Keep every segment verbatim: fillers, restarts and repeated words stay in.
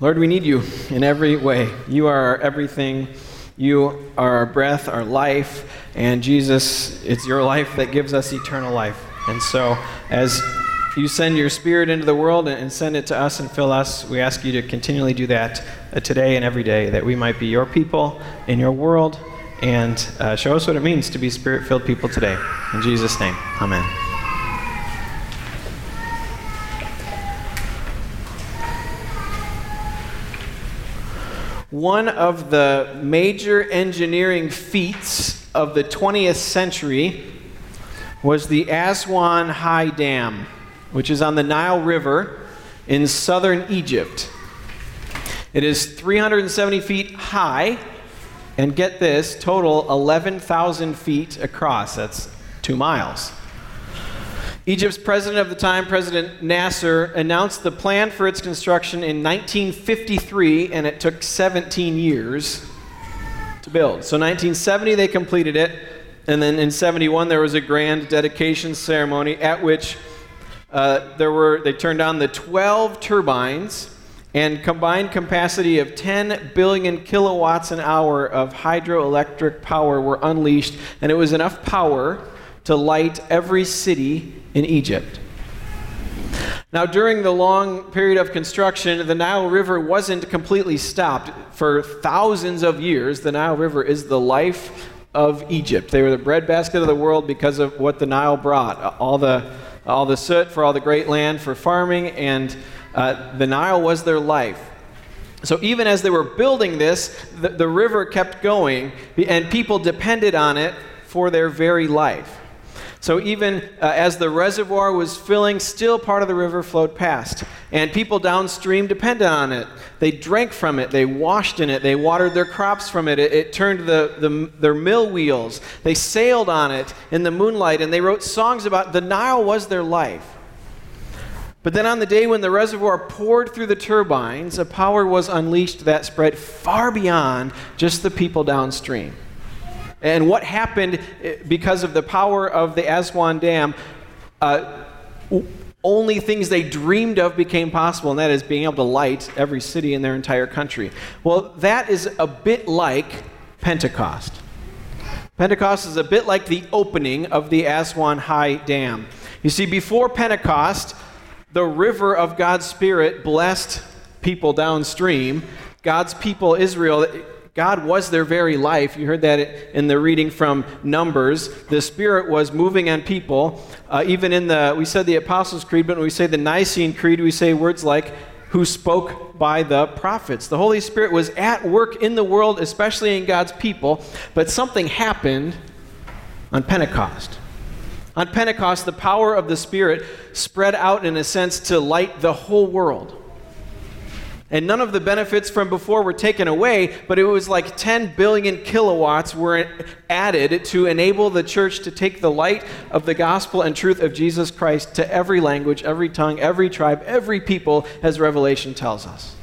Lord, we need you in every way. You are our everything. You are our breath, our life. And Jesus, it's your life that gives us eternal life. And so as you send your Spirit into the world and send it to us and fill us, we ask you to continually do that uh, today and every day, that we might be your people in your world, and uh, show us what it means to be Spirit-filled people today. In Jesus' name, amen. One of the major engineering feats of the twentieth century was the Aswan High Dam, which is on the Nile River in southern Egypt. It is three hundred seventy feet high, and get this, total eleven thousand feet across. That's two miles. Egypt's president of the time, President Nasser, announced the plan for its construction in nineteen fifty-three, and it took seventeen years to build. So nineteen seventy, they completed it, and then in seventy-one, there was a grand dedication ceremony at which uh, there were they turned on the twelve turbines, and combined capacity of ten billion kilowatts an hour of hydroelectric power were unleashed, and it was enough power to light every city in Egypt. Now, during the long period of construction, the Nile River wasn't completely stopped. For thousands of years, the Nile River is the life of Egypt. They were the breadbasket of the world because of what the Nile brought. All the, all the soot for all the great land for farming, and uh, the Nile was their life. So even as they were building this, the, the river kept going, and people depended on it for their very life. So even uh, as the reservoir was filling, still part of the river flowed past. And people downstream depended on it. They drank from it. They washed in it. They watered their crops from it. It, it turned the, the, their mill wheels. They sailed on it in the moonlight, and they wrote songs about the Nile was their life. But then on the day when the reservoir poured through the turbines, a power was unleashed that spread far beyond just the people downstream. And what happened because of the power of the Aswan Dam, uh, only things they dreamed of became possible, and that is being able to light every city in their entire country. Well, that is a bit like Pentecost. Pentecost is a bit like the opening of the Aswan High Dam. You see, before Pentecost, the river of God's Spirit blessed people downstream. God's people, Israel, God was their very life. You heard that in the reading from Numbers. The Spirit was moving on people. Uh, even in the, we said the Apostles' Creed, but when we say the Nicene Creed, we say words like, who spoke by the prophets. The Holy Spirit was at work in the world, especially in God's people, but something happened on Pentecost. On Pentecost, the power of the Spirit spread out, in a sense, to light the whole world. And none of the benefits from before were taken away, but it was like ten billion kilowatts were added to enable the church to take the light of the gospel and truth of Jesus Christ to every language, every tongue, every tribe, every people, as Revelation tells us.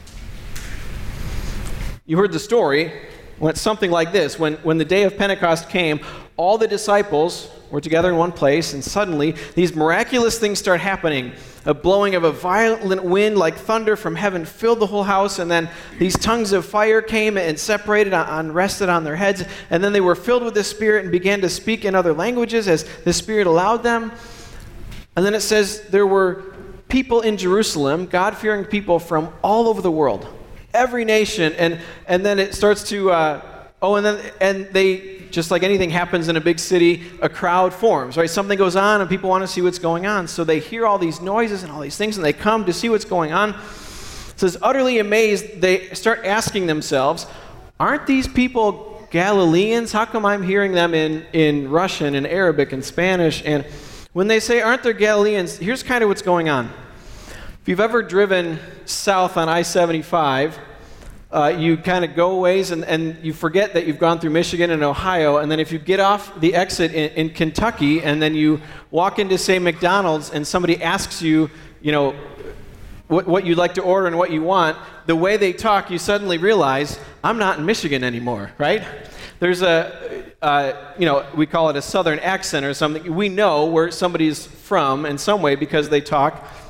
You heard the story. Went something like this. When, when the day of Pentecost came, all the disciples were together in one place, and suddenly these miraculous things start happening. A blowing of a violent wind like thunder from heaven filled the whole house, and then these tongues of fire came and separated and rested on their heads, and then they were filled with the Spirit and began to speak in other languages as the Spirit allowed them. And then it says there were people in Jerusalem, God-fearing people from all over the world, every nation, and and then it starts to uh, oh, and then and they, just like anything happens in a big city, a crowd forms, right? Something goes on and people want to see what's going on. So they hear all these noises and all these things, and they come to see what's going on. It says, utterly amazed, they start asking themselves, aren't these people Galileans? How come I'm hearing them in, in Russian and Arabic and Spanish? And when they say, aren't they Galileans, here's kind of what's going on. If you've ever driven south on I seventy-five, Uh, you kind of go a ways and, and you forget that you've gone through Michigan and Ohio, and then if you get off the exit in, in Kentucky and then you walk into, say, McDonald's, and somebody asks you, you know, what, what you'd like to order and what you want, the way they talk, you suddenly realize, I'm not in Michigan anymore, right? There's a, uh, you know, we call it a southern accent or something. We know where somebody's from in some way because they talk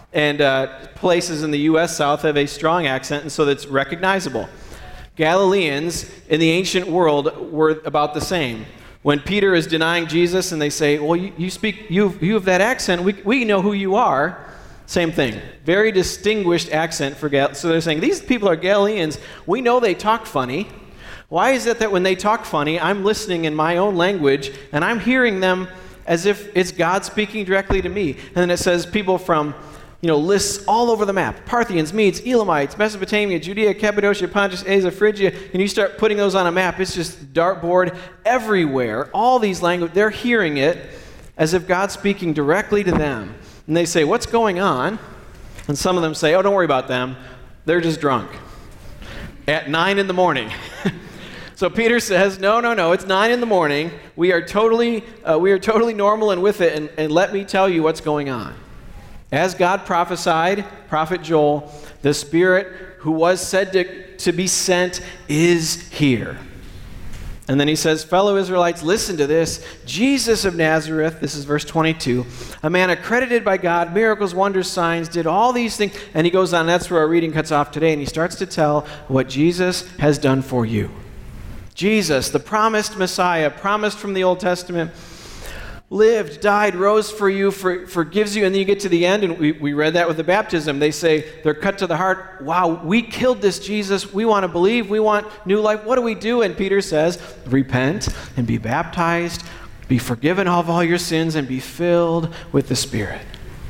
And uh, places in the U S South have a strong accent, and so that's recognizable. Galileans in the ancient world were about the same. When Peter is denying Jesus and they say, well, you, you speak, you, you have that accent, we, we know who you are. Same thing. Very distinguished accent for Gal. So they're saying, these people are Galileans. We know they talk funny. Why is it that when they talk funny, I'm listening in my own language and I'm hearing them as if it's God speaking directly to me? And then it says people from, you know, lists all over the map. Parthians, Medes, Elamites, Mesopotamia, Judea, Cappadocia, Pontus, Asia, Phrygia. And you start putting those on a map, it's just dartboard everywhere. All these languages, they're hearing it as if God's speaking directly to them. And they say, what's going on? And some of them say, oh, don't worry about them. They're just drunk. At nine in the morning. So Peter says, no, no, no, it's nine in the morning. We are totally, uh, we are totally normal and with it, and, and let me tell you what's going on. As God prophesied, Prophet Joel, the Spirit who was said to, to be sent is here. And then he says, fellow Israelites, listen to this. Jesus of Nazareth, this is verse twenty-two, a man accredited by God, miracles, wonders, signs, did all these things. And he goes on, that's where our reading cuts off today, and he starts to tell what Jesus has done for you. Jesus, the promised Messiah, promised from the Old Testament, lived, died, rose for you, for, forgives you, and then you get to the end, and we, we read that with the baptism. They say, they're cut to the heart, wow, we killed this Jesus, we want to believe, we want new life, what do we do? And Peter says, repent and be baptized, be forgiven of all your sins, and be filled with the Spirit.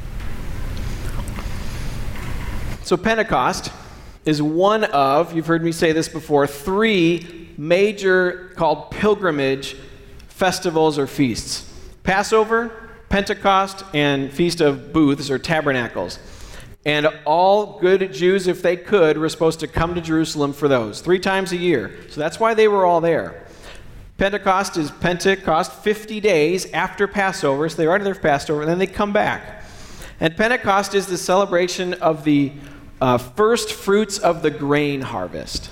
So Pentecost is one of, you've heard me say this before, three major called pilgrimage festivals or feasts. Passover, Pentecost, and Feast of Booths or Tabernacles. And all good Jews, if they could, were supposed to come to Jerusalem for those, three times a year. So that's why they were all there. Pentecost is Pentecost, fifty days after Passover, so they already there for Passover, and then they come back. And Pentecost is the celebration of the uh, first fruits of the grain harvest.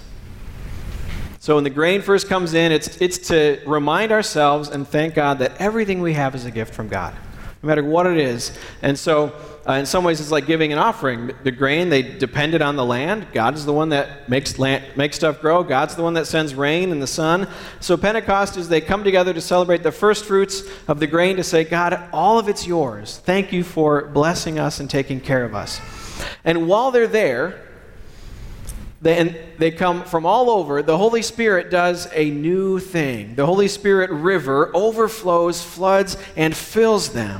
So when the grain first comes in, it's it's to remind ourselves and thank God that everything we have is a gift from God, no matter what it is. And so uh, in some ways it's like giving an offering. The grain, they depended on the land. God is the one that makes land, makes stuff grow. God's the one that sends rain and the sun. So Pentecost is they come together to celebrate the first fruits of the grain, to say, God, all of it's yours. Thank you for blessing us and taking care of us. And while they're there, They, and they come from all over. The Holy Spirit does a new thing. The Holy Spirit river overflows, floods, and fills them.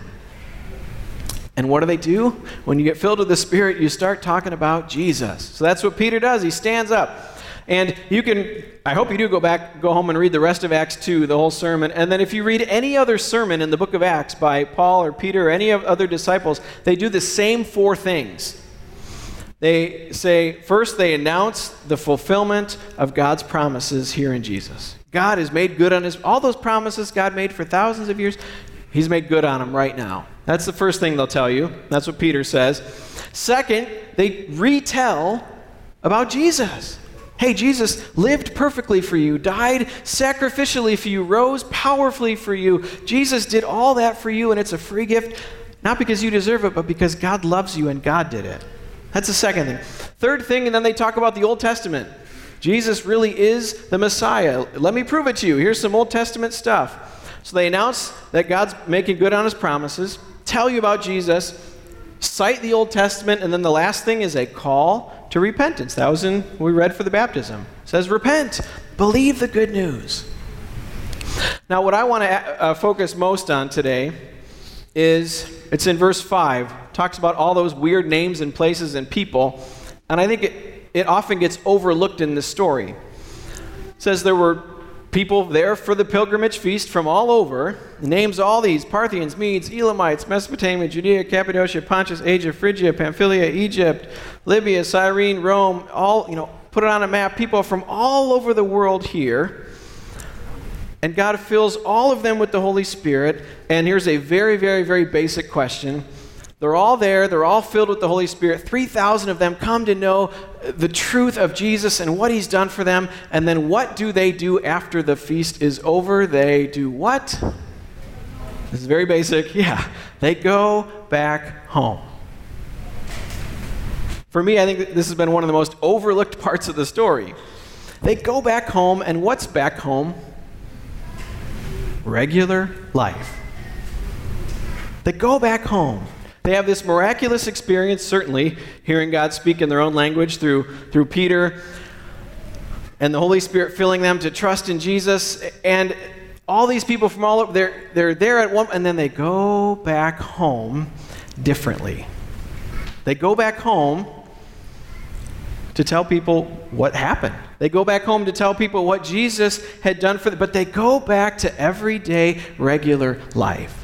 And what do they do? When you get filled with the Spirit, you start talking about Jesus. So that's what Peter does. He stands up. And you can, I hope you do go back, go home and read the rest of Acts two, the whole sermon. And then if you read any other sermon in the book of Acts by Paul or Peter or any of other disciples, they do the same four things. They say, first, they announce the fulfillment of God's promises here in Jesus. God has made good on his, all those promises God made for thousands of years, he's made good on them right now. That's the first thing they'll tell you. That's what Peter says. Second, they retell about Jesus. Hey, Jesus lived perfectly for you, died sacrificially for you, rose powerfully for you. Jesus did all that for you, and it's a free gift, not because you deserve it, but because God loves you and God did it. That's the second thing. Third thing, and then they talk about the Old Testament. Jesus really is the Messiah. Let me prove it to you. Here's some Old Testament stuff. So they announce that God's making good on his promises, tell you about Jesus, cite the Old Testament, and then the last thing is a call to repentance. That was in we read for the baptism. It says, repent, believe the good news. Now, what I want to uh, focus most on today is, it's in verse five, talks about all those weird names and places and people, and I think it, it often gets overlooked in this story. It says there were people there for the pilgrimage feast from all over. The names all these: Parthians, Medes, Elamites, Mesopotamia, Judea, Cappadocia, Pontus, Asia, Phrygia, Pamphylia, Egypt, Libya, Cyrene, Rome, all, you know, put it on a map, people from all over the world here. And God fills all of them with the Holy Spirit. And here's a very, very, very basic question. They're all there. They're all filled with the Holy Spirit. three thousand of them come to know the truth of Jesus and what he's done for them. And then what do they do after the feast is over? They do what? This is very basic. Yeah. They go back home. For me, I think this has been one of the most overlooked parts of the story. They go back home, and what's back home? Regular life. They go back home. They have this miraculous experience, certainly, hearing God speak in their own language through, through Peter, and the Holy Spirit filling them to trust in Jesus. And all these people from all over, they're, they're there at one, and then they go back home differently. They go back home to tell people what happened. They go back home to tell people what Jesus had done for them, but they go back to everyday, regular life.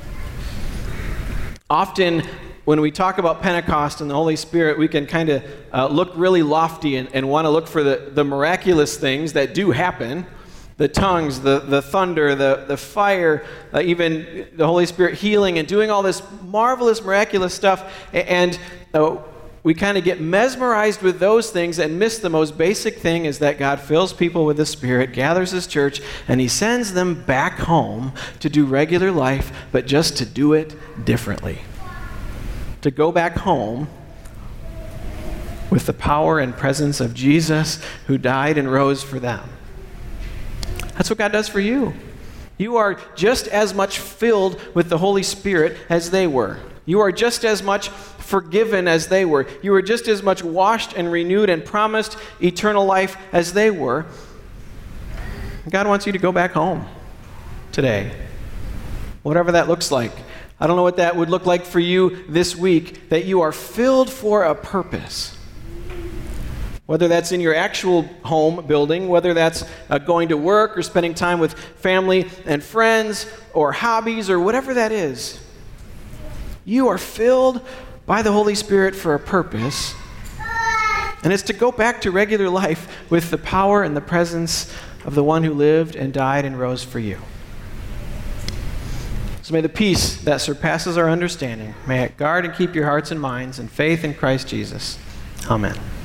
Often, when we talk about Pentecost and the Holy Spirit, we can kind of uh, look really lofty and, and want to look for the, the miraculous things that do happen. The tongues, the, the thunder, the, the fire, uh, even the Holy Spirit healing and doing all this marvelous, miraculous stuff. And uh, we kind of get mesmerized with those things and miss the most basic thing, is that God fills people with the Spirit, gathers His church, and He sends them back home to do regular life, but just to do it differently. To go back home with the power and presence of Jesus, who died and rose for them. That's what God does for you. You are just as much filled with the Holy Spirit as they were. You are just as much forgiven as they were. You were just as much washed and renewed and promised eternal life as they were. God wants you to go back home today, whatever that looks like. I don't know what that would look like for you this week, that you are filled for a purpose. Whether that's in your actual home building, whether that's uh, going to work or spending time with family and friends or hobbies or whatever that is. You are filled by the Holy Spirit for a purpose, and it's to go back to regular life with the power and the presence of the one who lived and died and rose for you. So may the peace that surpasses our understanding, may it guard and keep your hearts and minds in faith in Christ Jesus. Amen.